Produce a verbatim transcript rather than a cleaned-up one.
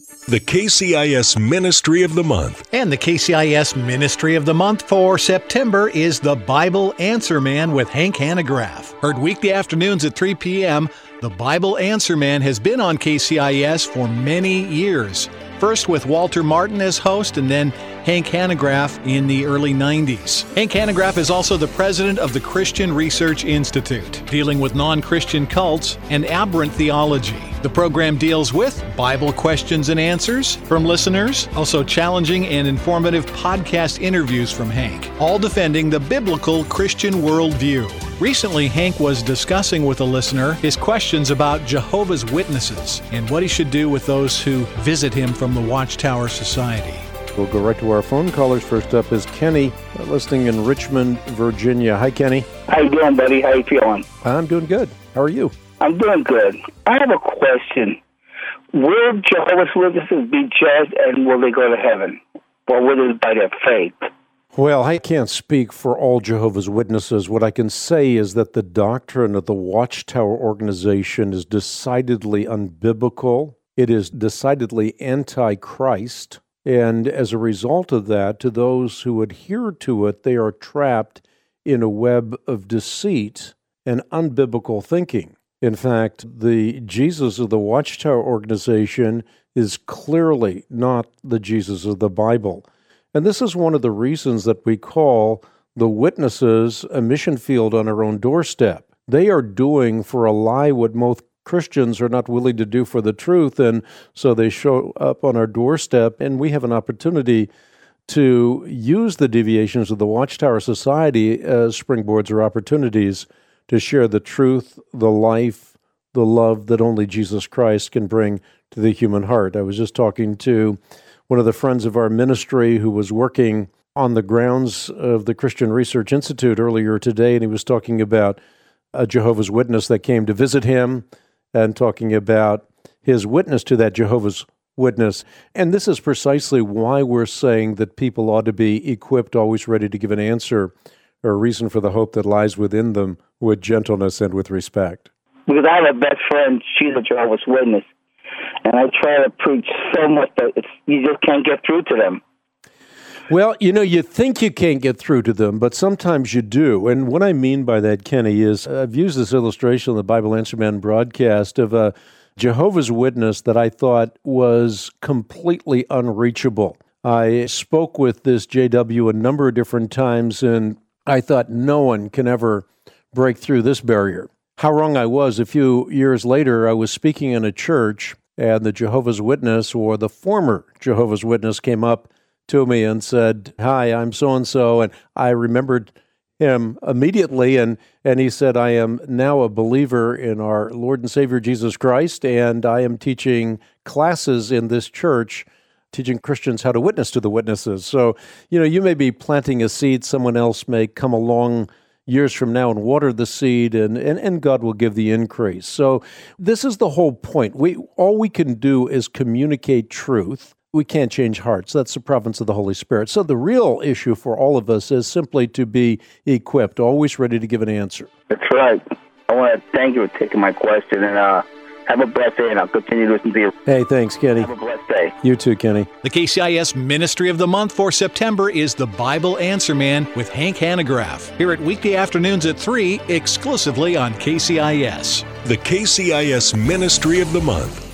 The K C I S Ministry of the Month. And the K C I S Ministry of the Month for September is the Bible Answer Man with Hank Hanegraaff. Heard weekday afternoons at three p.m., the Bible Answer Man has been on K C I S for many years. First with Walter Martin as host, and then Hank Hanegraaff in the early nineties. Hank Hanegraaff is also the president of the Christian Research Institute, dealing with non-Christian cults and aberrant theology. The program deals with Bible questions and answers from listeners, also challenging and informative podcast interviews from Hank, all defending the biblical Christian worldview. Recently, Hank was discussing with a listener his questions about Jehovah's Witnesses and what he should do with those who visit him from the Watchtower Society. We'll go right to our phone callers. First up is Kenny, listening in Richmond, Virginia. Hi, Kenny. How you doing, buddy? How you feeling? I'm doing good. How are you? I'm doing good. I have a question. Will Jehovah's Witnesses be judged, and will they go to heaven? Or will it by their faith? Well, I can't speak for all Jehovah's Witnesses. What I can say is that the doctrine of the Watchtower organization is decidedly unbiblical. It is decidedly anti-Christ. And as a result of that, to those who adhere to it, they are trapped in a web of deceit and unbiblical thinking. In fact, the Jesus of the Watchtower organization is clearly not the Jesus of the Bible. And this is one of the reasons that we call the witnesses a mission field on our own doorstep. They are doing for a lie what most Christians are not willing to do for the truth, and so they show up on our doorstep, and we have an opportunity to use the deviations of the Watchtower Society as springboards or opportunities to share the truth, the life, the love that only Jesus Christ can bring to the human heart. I was just talking to one of the friends of our ministry who was working on the grounds of the Christian Research Institute earlier today, and he was talking about a Jehovah's Witness that came to visit him and talking about his witness to that Jehovah's Witness. And this is precisely why we're saying that people ought to be equipped, always ready to give an answer or a reason for the hope that lies within them with gentleness and with respect. Because I have a best friend, she's a Jehovah's Witness, and I try to preach so much that it's, you just can't get through to them. Well, you know, you think you can't get through to them, but sometimes you do. And what I mean by that, Kenny, is I've used this illustration on the Bible Answer Man broadcast of a Jehovah's Witness that I thought was completely unreachable. I spoke with this J W a number of different times, and I thought no one can ever break through this barrier. How wrong I was. A few years later, I was speaking in a church, and the Jehovah's Witness, or the former Jehovah's Witness, came up to me and said, "Hi, I'm so-and-so," and I remembered him immediately, and, and he said, "I am now a believer in our Lord and Savior Jesus Christ, and I am teaching classes in this church, teaching Christians how to witness to the witnesses." So, you know, you may be planting a seed, someone else may come along years from now and water the seed, and, and, and God will give the increase. So this is the whole point. We all we can do is communicate truth. We can't change hearts. That's the province of the Holy Spirit. So the real issue for all of us is simply to be equipped, always ready to give an answer. That's right. I want to thank you for taking my question, and uh, have a blessed day, and I'll continue to listen to you. Hey, thanks, Kenny. Have a blessed day. You too, Kenny. The K C I S Ministry of the Month for September is the Bible Answer Man with Hank Hanegraaff. Here at weekday afternoons at three, exclusively on K C I S. The K C I S Ministry of the Month.